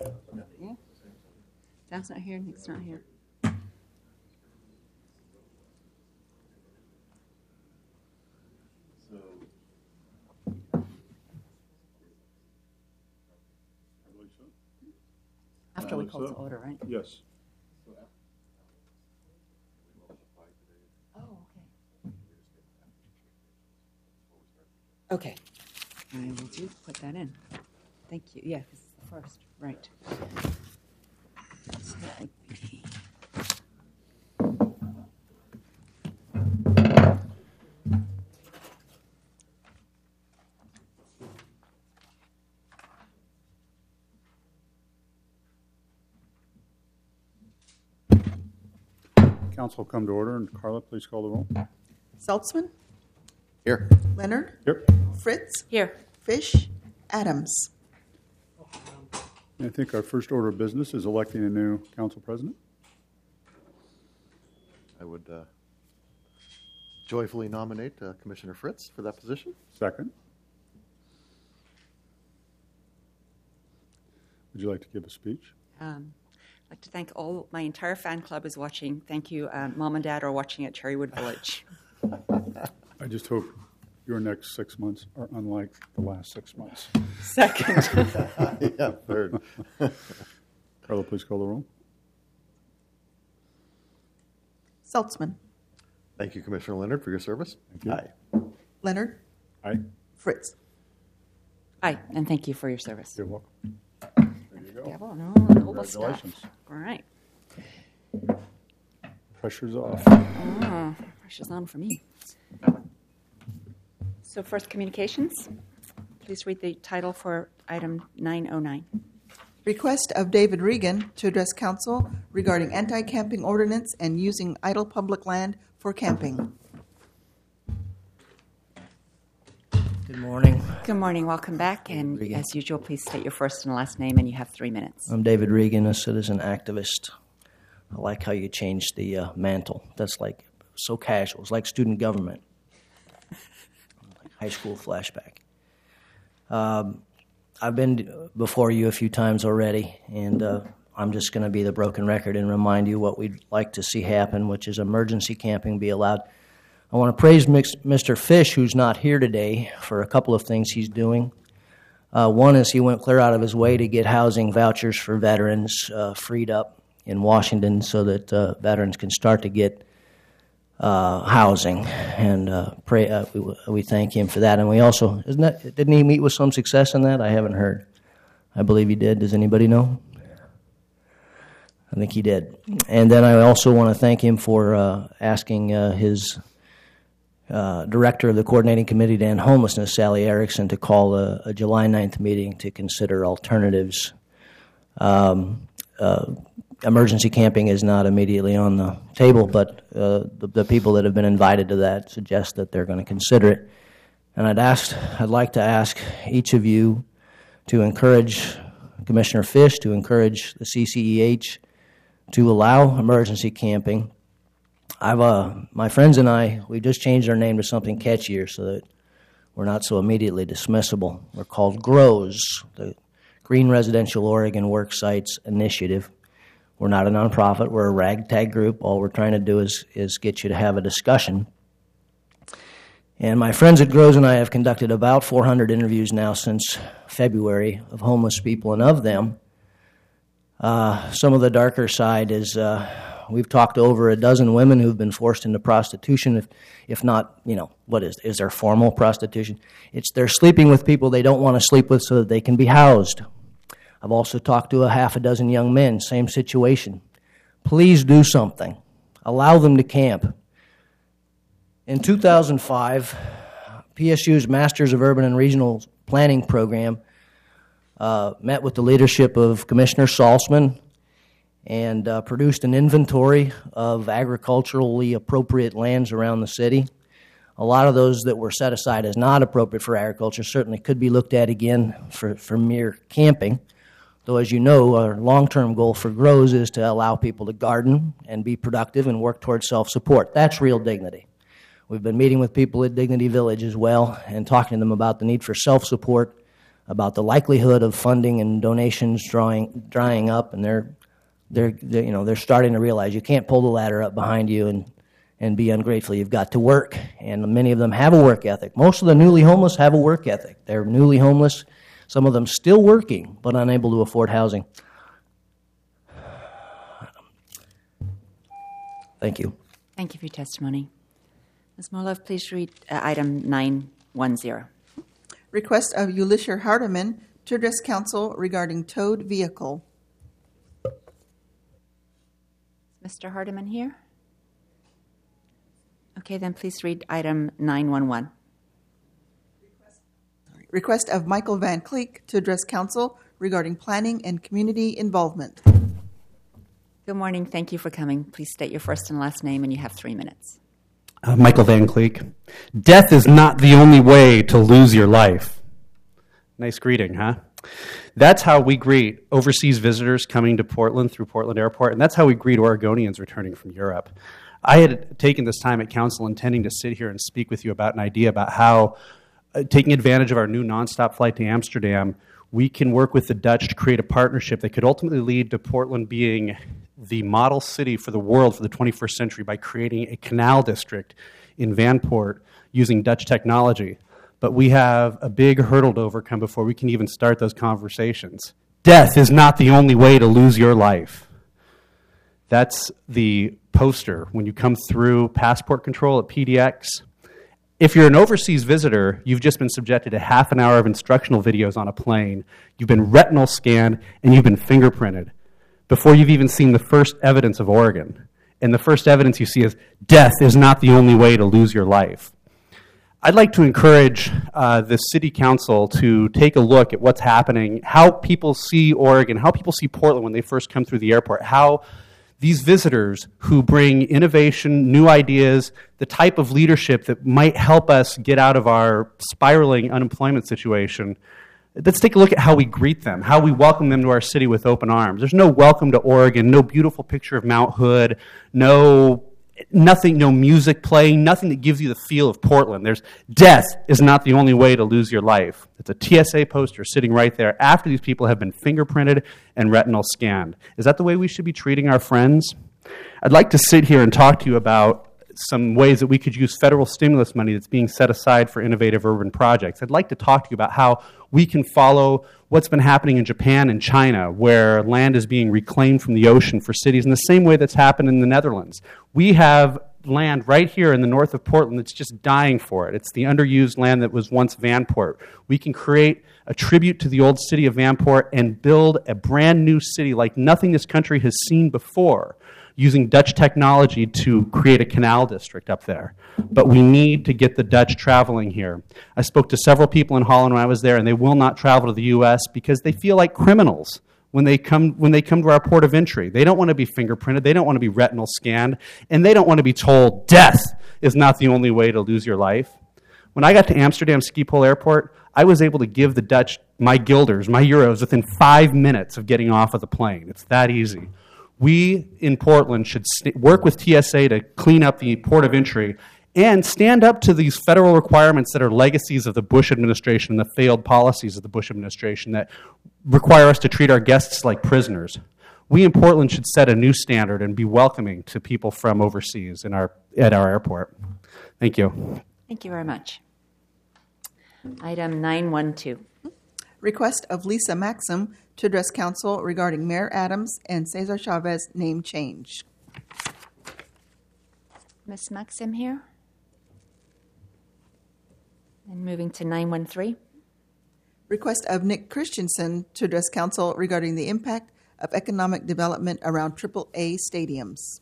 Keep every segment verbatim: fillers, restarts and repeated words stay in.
Yeah. Dan's not here, Nick's not here. After we call to order, right? Yes. Oh, okay. Okay. I will do, put that in. Thank you. Yeah, because it's the first, right. So that would be... Council will come to order, and Carla, please call the roll. Saltzman? Here. Leonard? Here. Fritz? Here. Fish? Adams? I think our first order of business is electing a new council president. I would uh, joyfully nominate uh, Commissioner Fritz for that position. Second. Would you like to give a speech? Um, I'd like to thank all, my entire fan club is watching. Thank you. Um, Mom and Dad are watching at Cherrywood Village. I just hope your next six months are unlike the last six months. Second. Yeah, third. Carla, please call the roll. Saltzman? Thank you, Commissioner Leonard, for your service. Thank you. Aye. Leonard? Aye. Fritz? Aye, and thank you for your service. You're welcome. There you go. Yeah, no, all the stuff. Congratulations. All right. Pressure's off. Oh, pressure's on for me. So first, communications. Please read the title for item nine oh nine. Request of David Regan to address council regarding anti-camping ordinance and using idle public land for camping. Good morning. Good morning. Welcome back. And Regan. as usual, please state your first and last name, and you have three minutes. I'm David Regan, a citizen activist. I like how you changed the uh, mantle. That's like so casual. It's like student government. Like high school flashback. Um, I've been before you a few times already, and uh, I'm just going to be the broken record and remind you what we'd like to see happen, which is emergency camping be allowed. I want to praise Mister Fish, who's not here today, for a couple of things he's doing. Uh, one is he went clear out of his way to get housing vouchers for veterans uh, freed up in Washington so that uh, veterans can start to get uh, housing, and uh, pray. Uh, we, we thank him for that. And we also, isn't that, didn't he meet with some success in that? I haven't heard. I believe he did. Does anybody know? I think he did. And then I also want to thank him for uh, asking uh, his uh, director of the coordinating committee to end homelessness, Sally Erickson, to call a, a July ninth meeting to consider alternatives. Um, uh, Emergency camping is not immediately on the table, but uh, the, the people that have been invited to that suggest that they're going to consider it. And I'd asked, I'd like to ask each of you to encourage Commissioner Fish, to encourage the C C E H to allow emergency camping. I've, uh, my friends and I, we just changed our name to something catchier so that we're not so immediately dismissible. We're called GROWS, the Green Residential Oregon Work Sites Initiative. We're not a nonprofit. We're a ragtag group. All we're trying to do is, is get you to have a discussion. And my friends at GROWS and I have conducted about four hundred interviews now since February of homeless people, and of them, uh, some of the darker side is uh, we've talked to over a dozen women who've been forced into prostitution, if, if not, you know, what is, is there formal prostitution? It's they're sleeping with people they don't want to sleep with so that they can be housed. I've also talked to a half a dozen young men, same situation. Please do something. Allow them to camp. In two thousand five, P S U's Masters of Urban and Regional Planning program uh, met with the leadership of Commissioner Saltzman and uh, produced an inventory of agriculturally appropriate lands around the city. A lot of those that were set aside as not appropriate for agriculture certainly could be looked at again for, for mere camping. Though, as you know, our long-term goal for GROWS is to allow people to garden and be productive and work towards self-support. That's real dignity. We've been meeting with people at Dignity Village as well and talking to them about the need for self-support about the likelihood of funding and donations drawing, drying up, and they're, they're, they're, you know, they're starting to realize you can't pull the ladder up behind you and, and be ungrateful. You've got to work, and many of them have a work ethic. Most of the newly homeless have a work ethic. They're newly homeless, some of them still working, but unable to afford housing. Thank you. Thank you for your testimony. Miz Molov, please read uh, item nine one zero. Request of Ulisha Hardiman to address council regarding towed vehicle. Mister Hardiman here? Okay, then please read item nine one one. Request of Michael Van Cleek to address council regarding planning and community involvement. Good morning. Thank you for coming. Please state your first and last name, and you have three minutes. Uh, Michael Van Cleek. Death is not the only way to lose your life. Nice greeting, huh? That's how we greet overseas visitors coming to Portland through Portland Airport, and that's how we greet Oregonians returning from Europe. I had taken this time at council intending to sit here and speak with you about an idea about how, uh, taking advantage of our new nonstop flight to Amsterdam, we can work with the Dutch to create a partnership that could ultimately lead to Portland being the model city for the world for the twenty-first century by creating a canal district in Vanport using Dutch technology. But we have a big hurdle to overcome before we can even start those conversations. Death is not the only way to lose your life. That's the poster when you come through passport control at P D X. If you're an overseas visitor, you've just been subjected to half an hour of instructional videos on a plane. You've been retinal scanned, and you've been fingerprinted before you've even seen the first evidence of Oregon. And the first evidence you see is death is not the only way to lose your life. I'd like to encourage uh, the City Council to take a look at what's happening, how people see Oregon, how people see Portland when they first come through the airport, how these visitors who bring innovation, new ideas, the type of leadership that might help us get out of our spiraling unemployment situation. Let's take a look at how we greet them, how we welcome them to our city with open arms. There's no welcome to Oregon, no beautiful picture of Mount Hood, no nothing, no music playing, nothing that gives you the feel of Portland. There's death is not the only way to lose your life. It's a T S A poster sitting right there after these people have been fingerprinted and retinal scanned. Is that the way we should be treating our friends? I'd like to sit here and talk to you about some ways that we could use federal stimulus money that's being set aside for innovative urban projects. I'd like to talk to you about how we can follow what's been happening in Japan and China, where land is being reclaimed from the ocean for cities in the same way that's happened in the Netherlands. We have land right here in the north of Portland that's just dying for it. It's the underused land that was once Vanport. We can create a tribute to the old city of Vanport and build a brand new city like nothing this country has seen before, using Dutch technology to create a canal district up there. But we need to get the Dutch traveling here. I spoke to several people in Holland when I was there, and they will not travel to the U S because they feel like criminals when they come when they come to our port of entry. They don't want to be fingerprinted, they don't want to be retinal scanned, and they don't want to be told death is not the only way to lose your life. When I got to Amsterdam Schiphol Airport, I was able to give the Dutch my guilders, my euros, within five minutes of getting off of the plane. It's that easy. We in Portland should st- work with T S A to clean up the port of entry and stand up to these federal requirements that are legacies of the Bush administration and the failed policies of the Bush administration that require us to treat our guests like prisoners. We in Portland should set a new standard and be welcoming to people from overseas in our, at our airport. Thank you. Thank you very much. Item nine one two. Request of Lisa Maxim to address council regarding Mayor Adams and Cesar Chavez name change. Miz Maxim here. And moving to nine one three. Request of Nick Christensen to address council regarding the impact of economic development around triple A stadiums.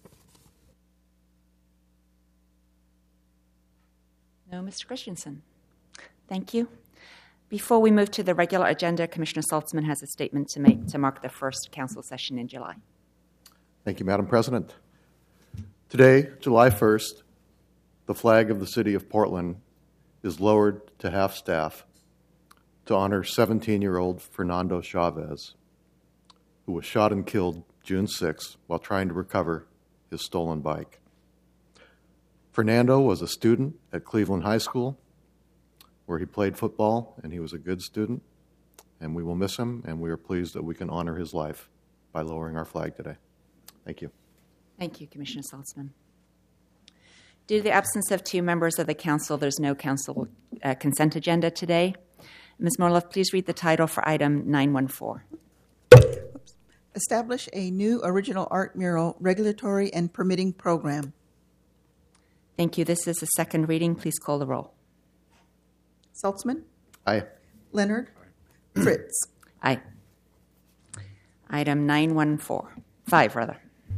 No, Mister Christensen. Thank you. Before we move to the regular agenda, Commissioner Saltzman has a statement to make to mark the first council session in July. Thank you, Madam President. Today, July first, the flag of the city of Portland is lowered to half-staff to honor seventeen-year-old Fernando Chavez, who was shot and killed June sixth while trying to recover his stolen bike. Fernando was a student at Cleveland High School, where he played football, and he was a good student. and we will miss him, and we are pleased that we can honor his life by lowering our flag today. Thank you. Thank you, Commissioner Saltzman. Due to the absence of two members of the council, there's no council uh, consent agenda today. Miz Morloff, please read the title for item nine one four. Establish a new original art mural regulatory and permitting program. Thank you. This is a second reading. Please call the roll. Saltzman, Aye. Leonard, Fritz. Aye. Item nine one four, five rather.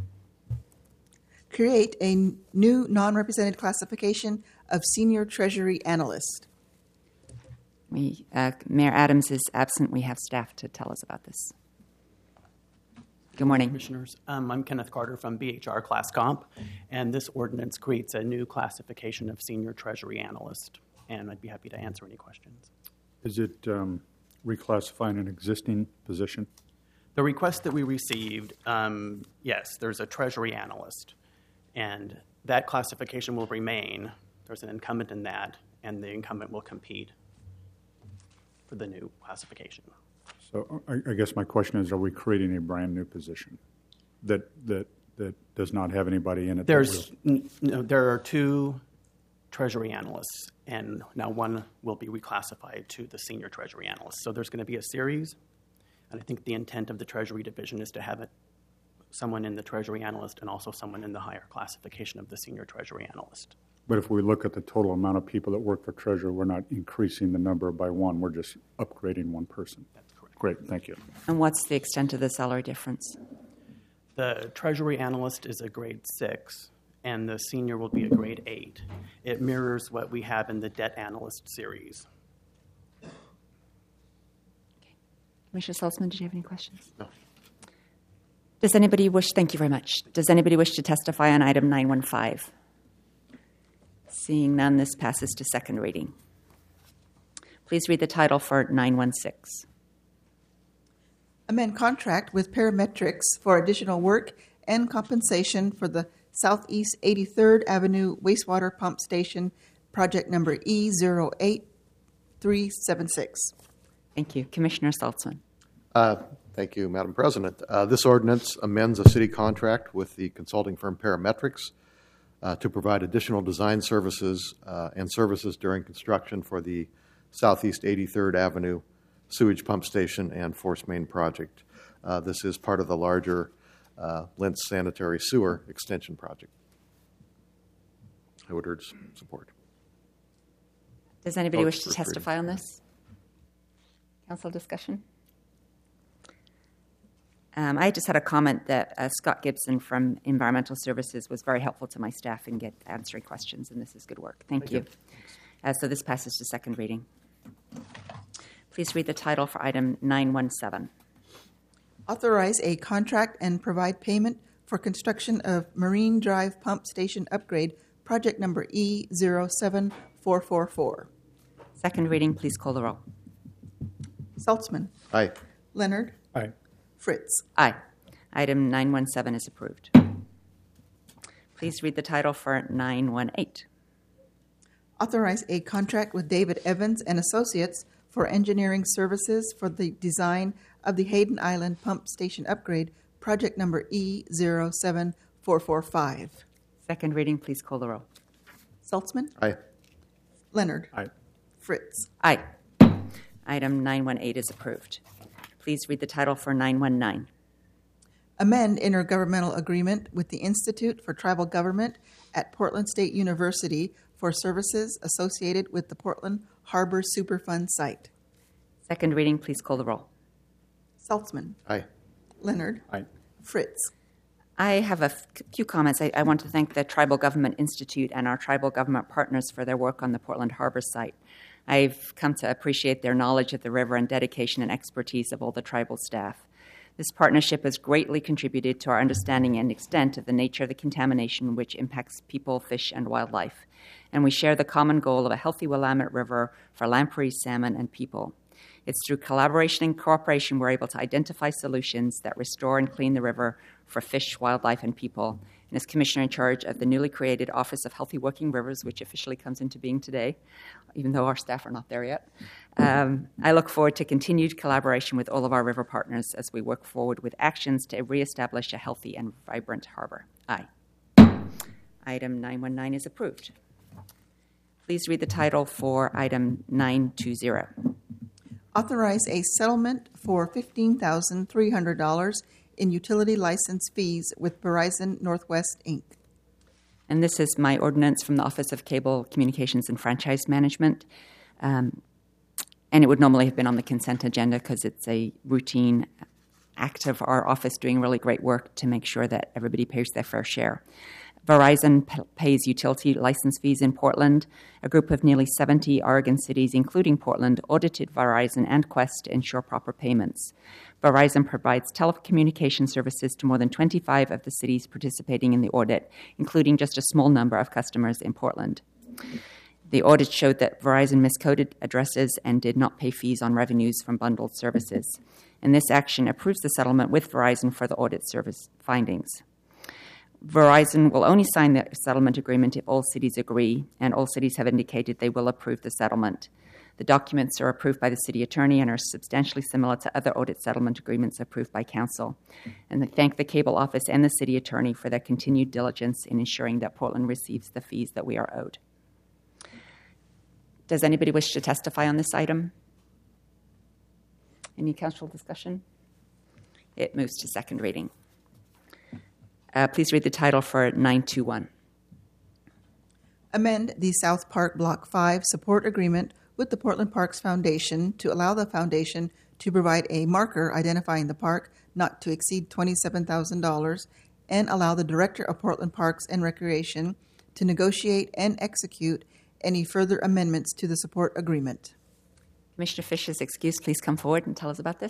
Create a n- new non-represented classification of senior treasury analyst. We, uh, Mayor Adams is absent. We have staff to tell us about this. Good morning. Commissioners. Um, I'm Kenneth Carter from B H R Class Comp, and this ordinance creates a new classification of senior treasury analyst, and I'd be happy to answer any questions. Is it um, reclassifying an existing position? The request that we received, um, yes, there's a treasury analyst, and that classification will remain. There's an incumbent in that, and the incumbent will compete for the new classification. So I, I guess my question is, are we creating a brand-new position that that that does not have anybody in it? that There's will- n- no, there are two treasury analysts, and now one will be reclassified to the senior treasury analyst. So there's going to be a series, and I think the intent of the Treasury Division is to have it someone in the treasury analyst and also someone in the higher classification of the senior treasury analyst. But if we look at the total amount of people that work for Treasury, we're not increasing the number by one. We're just upgrading one person. That's correct. Great, thank you. And what's the extent of the salary difference? The treasury analyst is a grade six, and the senior will be a grade eight. It mirrors what we have in the debt analyst series. Commissioner Saltzman, did you have any questions? No. Does anybody wish, thank you very much. Does anybody wish to testify on item nine one five? Seeing none, this passes to second reading. Please read the title for nine one six. Amend contract with Parametrics for additional work and compensation for the Southeast eighty-third Avenue wastewater pump station, project number E zero eight three seven six. Thank you. Commissioner Saltzman. Uh, Thank you, Madam President. Uh, This ordinance amends a city contract with the consulting firm Parametrics uh, to provide additional design services uh, and services during construction for the Southeast eighty-third Avenue sewage pump station and force main project. Uh, This is part of the larger uh, Lentz sanitary sewer extension project. I would urge support. Does anybody Vote wish to first reading. testify on this? Council discussion? Um, I just had a comment that uh, Scott Gibson from Environmental Services was very helpful to my staff in get answering questions, and this is good work. Thank, Thank you. you. Uh, so this passes to second reading. Please read the title for item nine one seven. Authorize a contract and provide payment for construction of Marine Drive Pump Station Upgrade, project number E zero seven four four four. Second reading, please call the roll. Saltzman, Aye. Leonard, Aye. Fritz. Aye. Item nine one seven is approved. Please read the title for nine one eight. Authorize a contract with David Evans and Associates for engineering services for the design of the Hayden Island Pump Station Upgrade, project number E zero seven four four five. Second reading, please call the roll. Saltzman, Aye. Leonard, Aye. Fritz. Aye. Item nine one eight is approved. Please read the title for nine one nine. Amend intergovernmental agreement with the Institute for Tribal Government at Portland State University for services associated with the Portland Harbor Superfund site. Second reading, please call the roll. Saltzman, Aye. Leonard, Aye. Fritz. I have a f- few comments. I, I want to thank the Tribal Government Institute and our tribal government partners for their work on the Portland Harbor site. I've come to appreciate their knowledge of the river and dedication and expertise of all the tribal staff. This partnership has greatly contributed to our understanding and extent of the nature of the contamination which impacts people, fish, and wildlife. And we share the common goal of a healthy Willamette River for lamprey, salmon, and people. It's through collaboration and cooperation we're able to identify solutions that restore and clean the river for fish, wildlife, and people, and is Commissioner in charge of the newly created Office of Healthy Working Rivers, which officially comes into being today, even though our staff are not there yet. Um, I look forward to continued collaboration with all of our river partners as we work forward with actions to reestablish a healthy and vibrant harbor. Aye. Item nine one nine is approved. Please read the title for item nine two zero. Authorize a settlement for fifteen thousand three hundred dollars in utility license fees with Verizon Northwest, Incorporated. And this is my ordinance from the Office of Cable Communications and Franchise Management. Um, and it would normally have been on the consent agenda because it's a routine act of our office doing really great work to make sure that everybody pays their fair share. Verizon p- pays utility license fees in Portland. A group of nearly seventy Oregon cities, including Portland, audited Verizon and Qwest to ensure proper payments. Verizon provides telecommunication services to more than twenty-five of the cities participating in the audit, including just a small number of customers in Portland. The audit showed that Verizon miscoded addresses and did not pay fees on revenues from bundled services. And this action approves the settlement with Verizon for the audit service findings. Verizon will only sign the settlement agreement if all cities agree, and all cities have indicated they will approve the settlement. The documents are approved by the city attorney and are substantially similar to other audit settlement agreements approved by council. And I thank the cable office and the city attorney for their continued diligence in ensuring that Portland receives the fees that we are owed. Does anybody wish to testify on this item? Any council discussion? It moves to second reading. Uh, please read the title for nine two one. Amend the South Park Block five support agreement with the Portland Parks Foundation to allow the foundation to provide a marker identifying the park not to exceed twenty-seven thousand dollars and allow the Director of Portland Parks and Recreation to negotiate and execute any further amendments to the support agreement. Commissioner Fish is excused. Please come forward and tell us about this.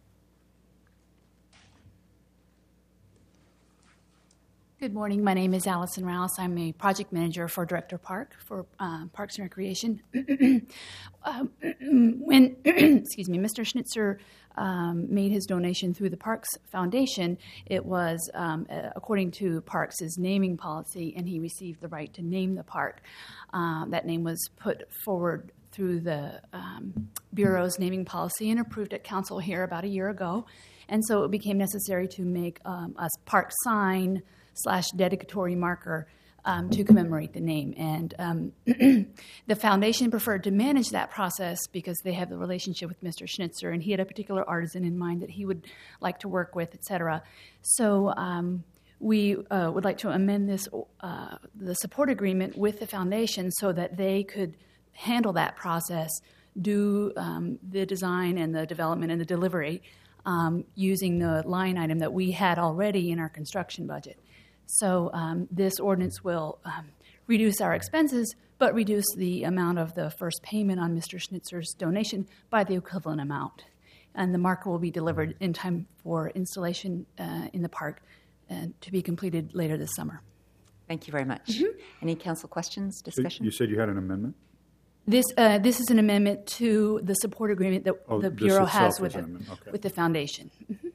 Good morning. My name is Allison Rouse. I'm a project manager for Director Park for uh, Parks and Recreation. uh, when, excuse me, Mister Schnitzer um, made his donation through the Parks Foundation, it was um, uh, according to Parks' naming policy, and he received the right to name the park. Uh, that name was put forward through the um, Bureau's naming policy and approved at council here about a year ago. And so it became necessary to make um, a park sign slash dedicatory marker um, to commemorate the name. And um, the foundation preferred to manage that process because they have the relationship with Mister Schnitzer, and he had a particular artisan in mind that he would like to work with, et cetera. So um, we uh, would like to amend this, uh, the support agreement with the foundation so that they could handle that process, do um, the design and the development and the delivery um, using the line item that we had already in our construction budget. So um, this ordinance will um, reduce our expenses, but reduce the amount of the first payment on Mister Schnitzer's donation by the equivalent amount. And the marker will be delivered in time for installation uh, in the park uh, to be completed later this summer. Thank you very much. Mm-hmm. Any council questions, So discussion? you said you had an amendment? This uh, this is an amendment to the support agreement that Oh, the this Bureau itself has is with an the, amendment. Okay. with the foundation. Mm-hmm.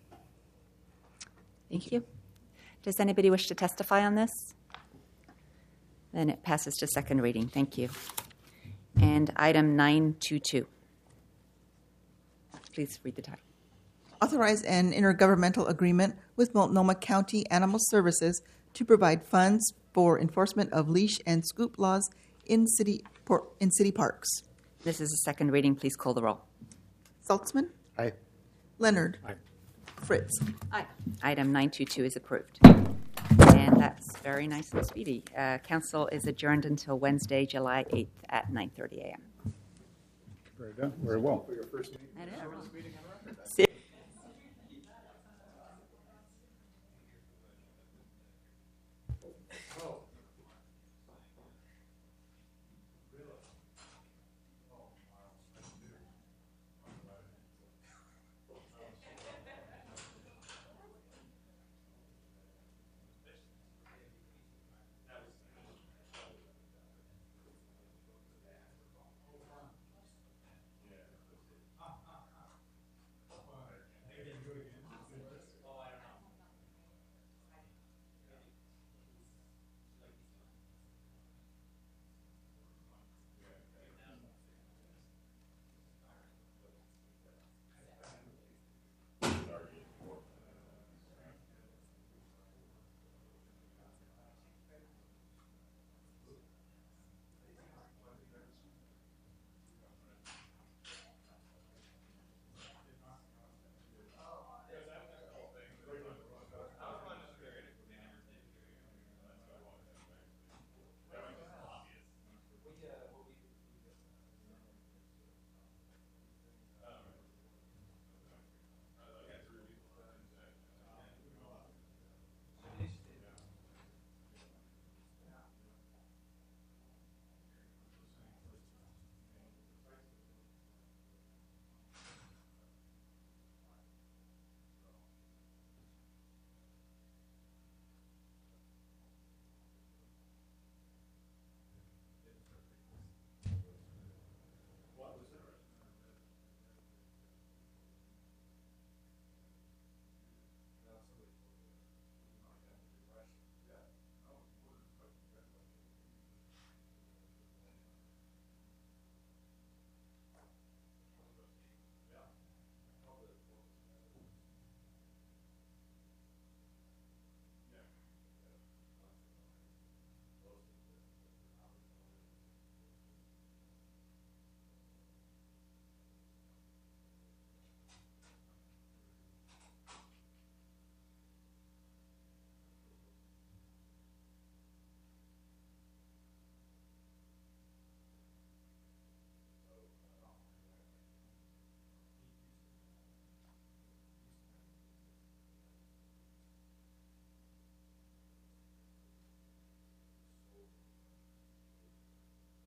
Thank you. Does anybody wish to testify on this? Then it passes to second reading. Thank you. And item nine two two. Please read the title. Authorize an intergovernmental agreement with Multnomah County Animal Services to provide funds for enforcement of leash and scoop laws in city por- in city parks. This is a second reading. Please call the roll. Saltzman? Aye. Leonard? Aye. Fritz? Aye. Item nine two two is approved. And that's very nice and speedy. Uh, council is adjourned until Wednesday, July eighth at nine thirty a.m. Very done. Very well. See